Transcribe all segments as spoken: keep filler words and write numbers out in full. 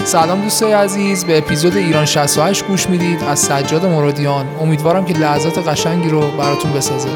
سلام دوستای عزیز، به اپیزود ایران شصت و هشت گوش میدید از سجاد مرادیان. امیدوارم که لحظات قشنگی رو براتون بسازه.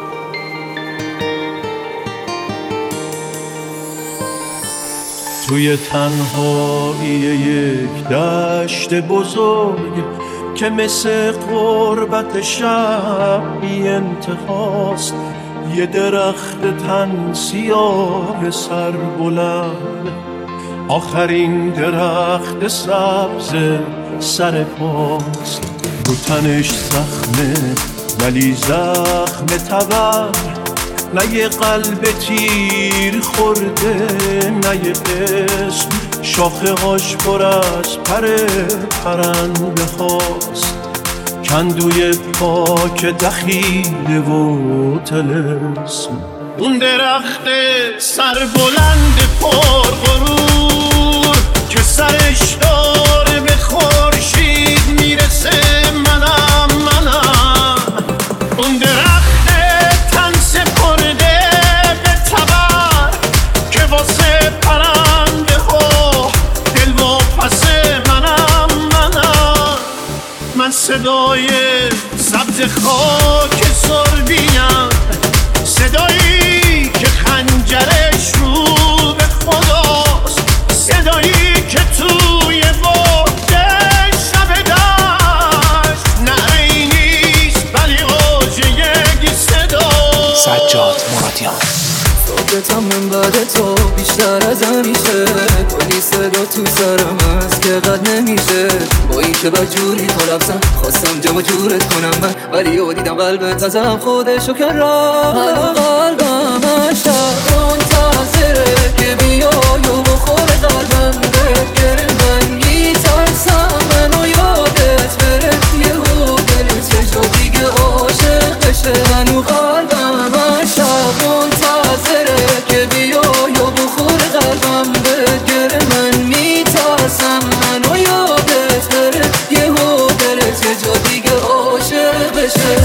توی تنهایی یک دشت بزرگ که مثل غربت شب بی انتهاست، یه درخت تن سیاه سر بلند، آخرین درخت سبز سر پاست. رو تنش زخمه ولی زخم تبر، نه یه قلب تیر خورده نه یه قسم، شاخه هاش پر از پر پرنده هاست، کندوی پاک دخیله و طلسم. اون درخت سر بلند پر غرور که سرش داره به خورشید میرسه، منم منم اون درخت تن سپرده به تبر که واسه پرنده ها دل و پس منم منم من صدای سبز خاک سربیم، صدایی که خنجرش رو به خداست، صدایی که توی وقت شب دشت نعره‌ای نیست ولی اوج یک صدا. سجاد مرادیان. صحبتم من بعد تو بیشتر از همیشه، کلی صدا تو سرم هست که قد نمیشه، با این که بدجوری تو لبسم خواستم جمع جورت کنم من، ولی او دیدم قلبت ازم خودشو کرد. هنو قلبم اشتاق منتظره که بیای و بخور قلبم بگره، من میترسم منو یادت بره، یهو دلت یه جا دیگه عاشق بشه. هنو قلبم اشتاق منتظره که بیای و بخور قلبم بگره، من میترسم منو یادت بره، یهو دلت یه جا دیگه عاشق بشه.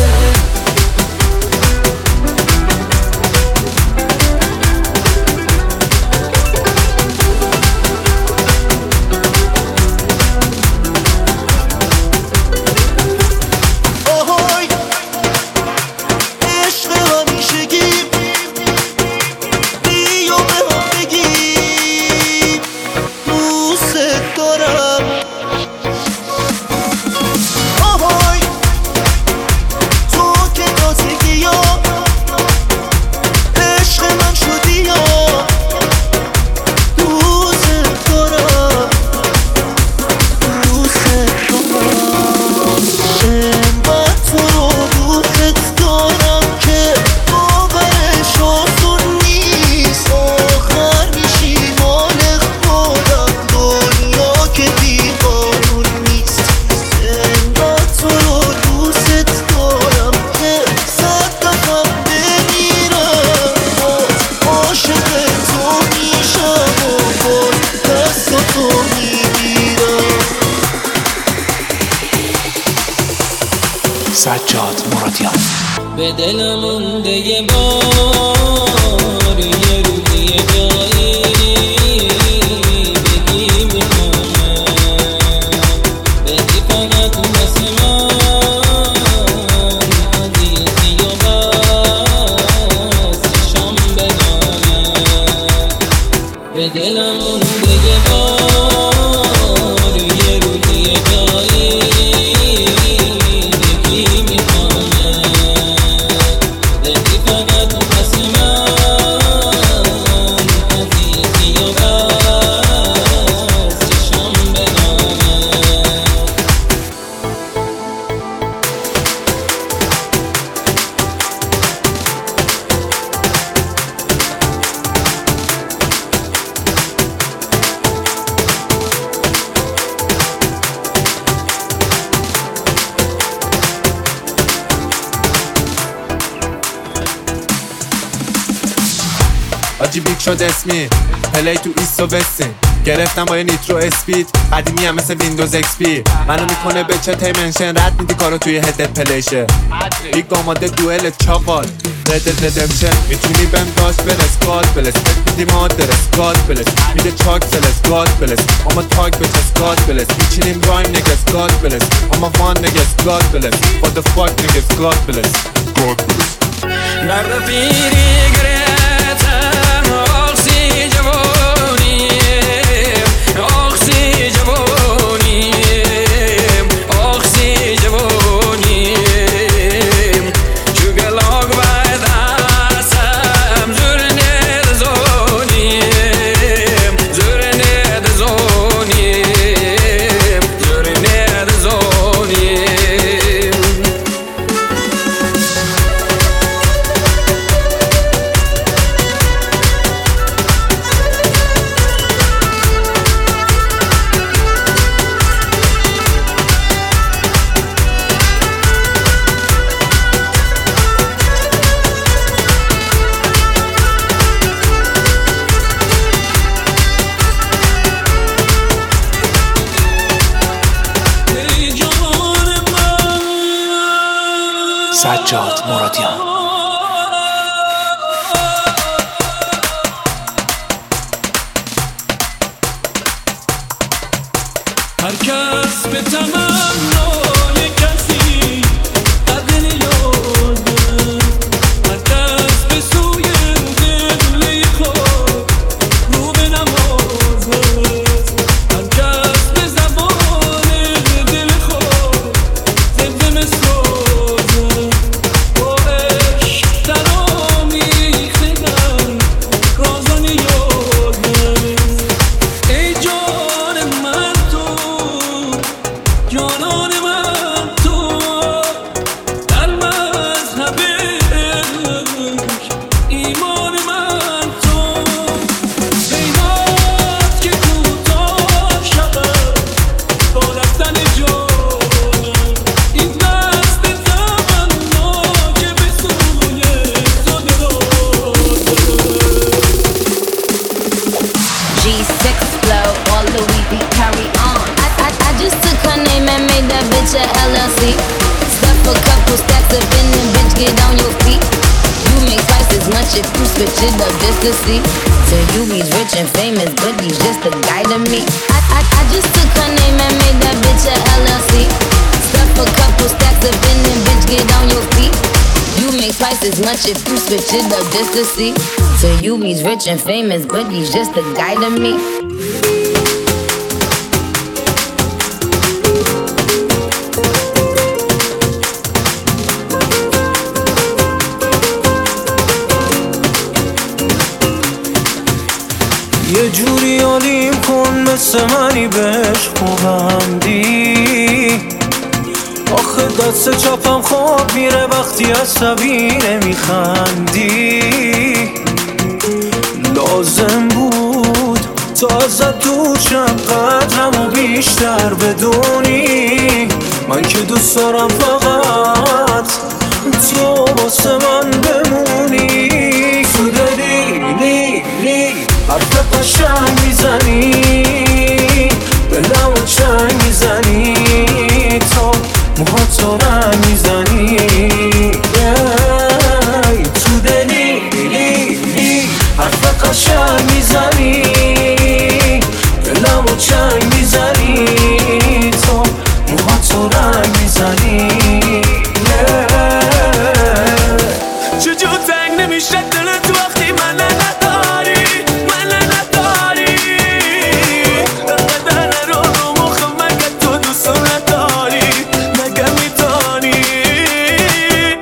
سجاد مرادیان. به دلم مونده یه بار، یه روزی یه جایی بگی میخوامم، بدی فقط واسه من عزیزی و بس چشم بدانم. به دلم مونده یه بار، یه روزی یه جایی آجی بیک شد اسمی پلی تو ایست و بسین، گرفتم با یه نیترو اسپید قدیمی هم مثل ویندوز ایکس پی منو میکنه به چه تیمنشن رد میدی کارو توی هدت پلیشه بیگ آماده دوئل چاقال ردد ردمشن میتونی بهم داشت برس گاد بلس میدی مادرس گاد بلس میده چاک سلس گاد بلس اما تاک بچس گاد بلس میچینیم رایم نگس گاد بلس اما وان نگس گاد بلس what the fuck نگس گاد بلس گاد بلس درد پیری گرفتم آخسی جوانی آخسی جوانی آخسی جوانی چوگلاگ باید آسم زرنه دزونی زرنه دزونی زرنه دزونی سجاد مرادیان. هر کس به تمنای کسی قدر یاده هر کس به سوی دل خود رو به نماز هست هر کس به زبان دل خود زنده مسازه با عشق در آمیختگان رازان یاده ای جان من جانان من تو در مذهب عشق ایمان من تو زینات که کوتاه شود با رفتن جانم این دست تمنا که به سوی تو درازه G six flow, all the weed we carry on. I, I, I just took her name and made that bitch a L L C. Stuff a couple stacks up in the bitch, get on your feet. You make twice as much if you switch it up just to see. So you he's rich and famous, but he's just a guy to me. I, I, I just took her name and made that bitch a L L C. Stuff a couple stacks up in the bitch, get on your feet. You make twice as much if you switch it up just to see. So you he's rich and famous, but he's just a guy to me. یه جوری عالیم کن مثل منی بهش خوبندی آخه دست چپم خواب میره وقتی عصبی نمیخندی لازم بود تا ازت دور شم قدرمو بیشتر بدونی من که دوست دارم فقط تو واسه من بمونی تو دلی لی لی حرف قشنگ میزنی دلمو چنگ میزنی تو موهات رو رنگ میزنی تو دلی لی لی حرف قشنگ میزنی دلمو چنگ میزنی تو موهات رو رنگ میزنی چجور تنگ نمیشه دلت وقتی من نداری من نداری انقدر نرو رو مخم مگه تو دوست نداری مگه میتانی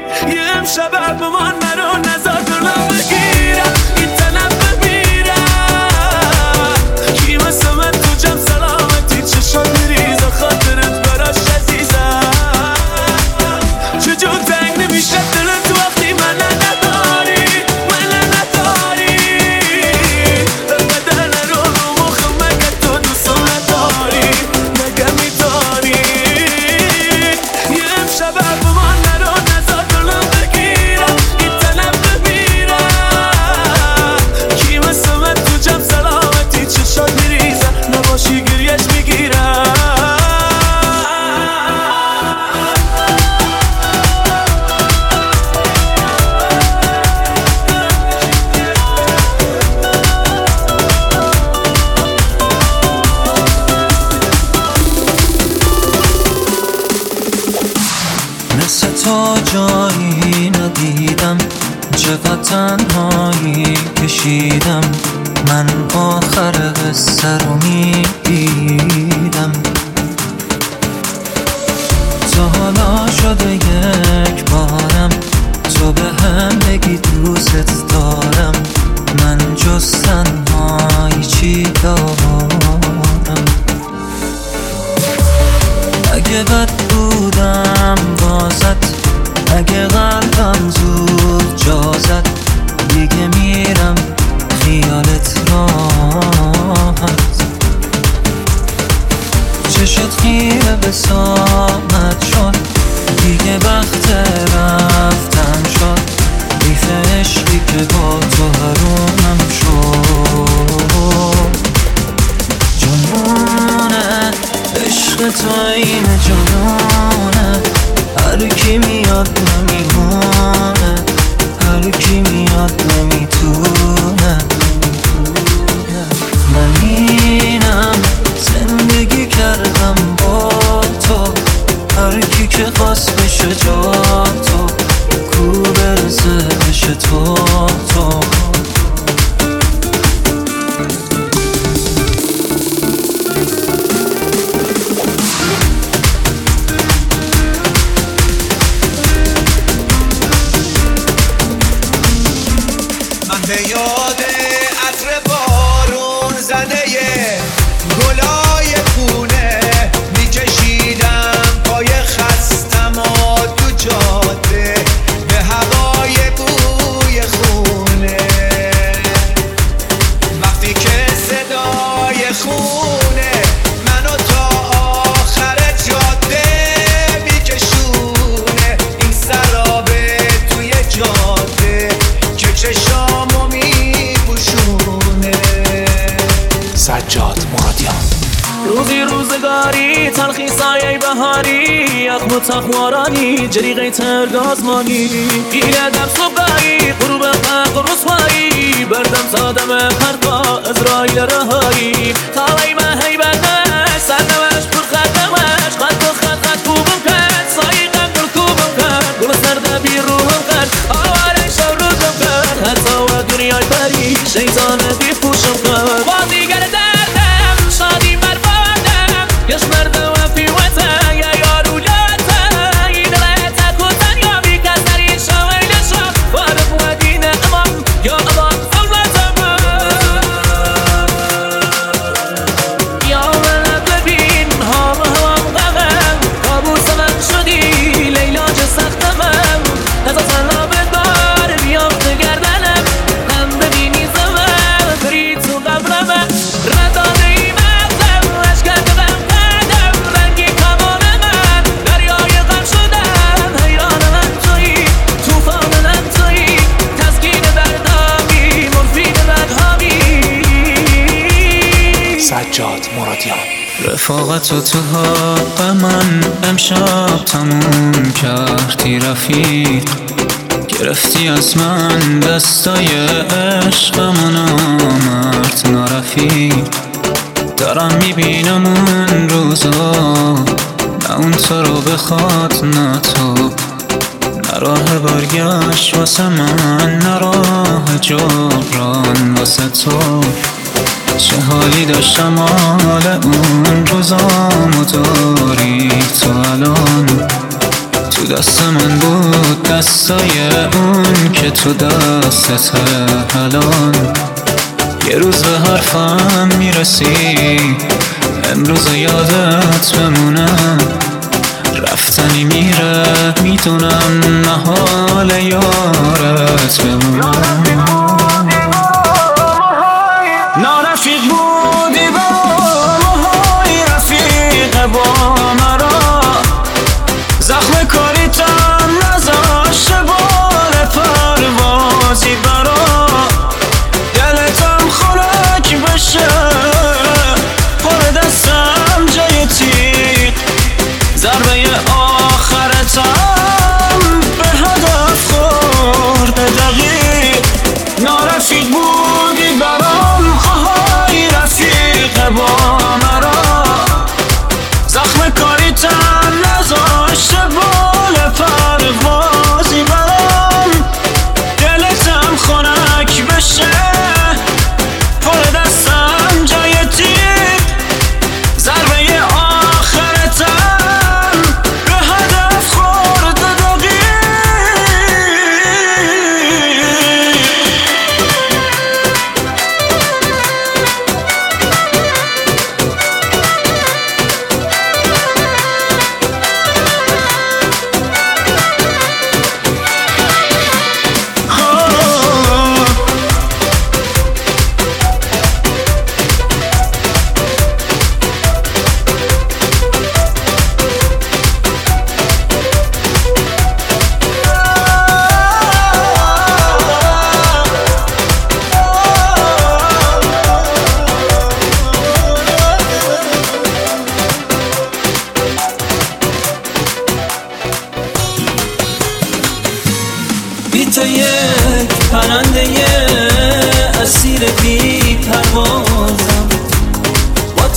تنهایی کشیدم، من آخر قصه رو میدیدم. تا حالا شده یک بارم تو به هم بگی دوست دارم، من جز تنهایی چی دارم؟ اگه بد بودم بازت، اگه قلبم زود جا زد، دیگه میرم خیالت راحت. چشت خیره به سامت شد، دیگه وقت رفتن شد، ریف عشقی که با تو حرومم شد. جنونه عشق تو این جنونه، هر کی میاد نمیمونه، هر کی میاد نمیتونه. من اینم زندگی کردم با تو، هر کی که خواست بشه جا تو، کو برسه بشه تو تو. به یاد عطر بارون زده گلای پونه میکشیدم پای خستم و تو جاده به هوای بوی خونه. وقتی که صدای خونه منو تا آخر جاده میکشونه، این سرابه توی جاده که چشام سجاد مرادیان. روزی روزگاری تلخی سایه بهاری، یخم و تخمارانی جریقه ترگازمانی، ایله در صبحایی غروب حق رسوایی، بردم سادم پرقا ازرائیل رهایی. تاوی من هیبتش سرنوش پر خدمش، خد و خد خد کوبم کرد سایقم گل کوبم کرد، گل سرده بی روحم کرد آواره شو روزم کرد، حتی و دنیای پری شیطان بی پوشم کرد. بازیگر دردم شادی مربادم یش مرده و پیوته یا یارو لاته، این رایت کتن یا بی کسری شویل شو وارد و دین امام یا امام صلتم. یا من ببین هم هم غمم کابوس من شدی لیلا چه سختم، نزا تنها بدار بیام تو گردنم، هم ببینی زمم بری تو قبرم، رداده ای مغزم اشکت غم کردم، رنگی کمان من دریای غم شدم، حیران من تویی توفان من تویی، تسکین دردامی مفید بدهامی. سجاد مرادیان. رفاقت و تو حق من امشب تموم کردی رفیق، گرفتی از من دستای عشقم و نامرد نارفیق. دارم میبینم اون روزا، نه اون تو رو بخواد نه تو، نه راه برگشت واسه من نه راه جبران واسه تو. چه حالی داشتم حال اون روزامو داری تو الان، تو دست من بود دستای اون که تو دستت الان. یه روز به حرفم میرسی امروز یادت بمونم، رفتنی میره میدونم نه حال یارت بمونم. نارفیق بودی با ماهای رفیق با مرا، زخم کاریتم نذاشته بال پروازی برا، دلتم خنک بشه پر دستم جای تیغ، ضربه آخرتم به هدف خورده دقیق. نارفیق بودی برام آهای رفیق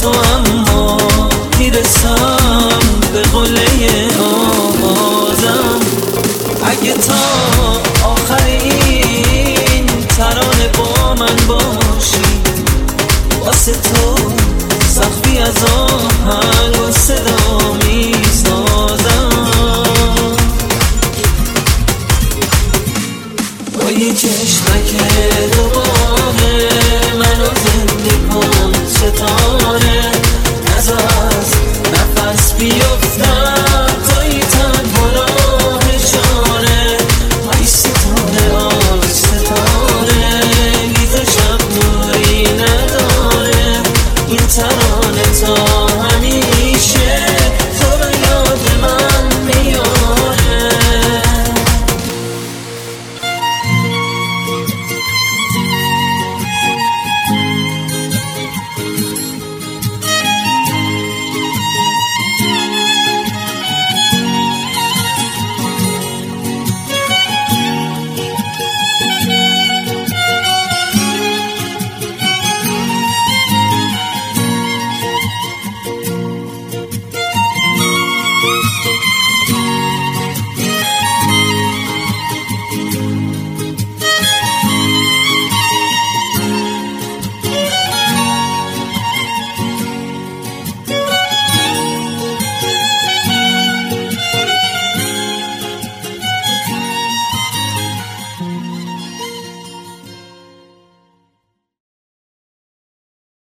تو، اما میرسم به قله آوازم. اگه تا آخر این ترانه با من باشی، واسه تو سخفی از آن